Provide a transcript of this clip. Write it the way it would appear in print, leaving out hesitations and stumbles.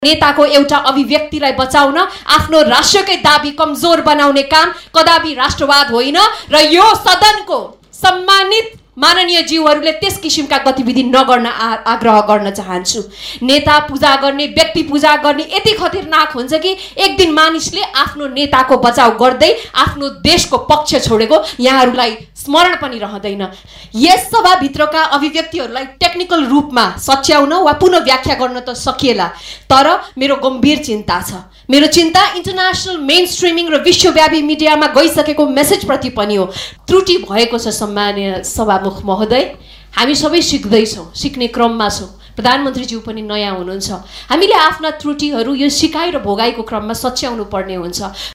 नेताको एउटा अभिव्यक्तिलाई बचाउन आफ्नो राष्ट्रकै दाबी कमजोर बनाउने काम कदापि राष्ट्रवाद होइन र यो सदनको सम्मानित माननीय जीवहरूले त्यस किसिमका गतिविधि नगर्न आग्रह गर्न चाहन्छु। नेता पूजा गर्ने, व्यक्ति पूजा गर्ने यति खतरनाक हुन्छ कि एक दिन मानिसले आफ्नो नेताको बचाउ गर्दै आफ्नो देशको पक्ष छोडेको यहाँहरूलाई स्मरण पनि रहँदैन। यस सभाभित्रका अभिव्यक्तिहरूलाई टेक्निकल रूपमा सच्याउन वा पुनः व्याख्या गर्न त सकिएला, तर मेरो गम्भीर चिन्ता छ। मेरो चिन्ता इन्टरनेसनल मेन स्ट्रिमिङ र विश्वव्यापी मिडियामा गइसकेको मेसेजप्रति पनि हो। त्रुटि भएको छ सम्माननीय सभामुख महोदय, हामी सबै सिक्दैछौँ, सिक्ने क्रममा छौँ। प्रधानमन्त्रीज्यू पनि नयाँ हुनुहुन्छ। हामीले आफ्ना त्रुटिहरू यो सिकाइ र भोगाइको क्रममा सच्याउनु पर्ने हुन्छ।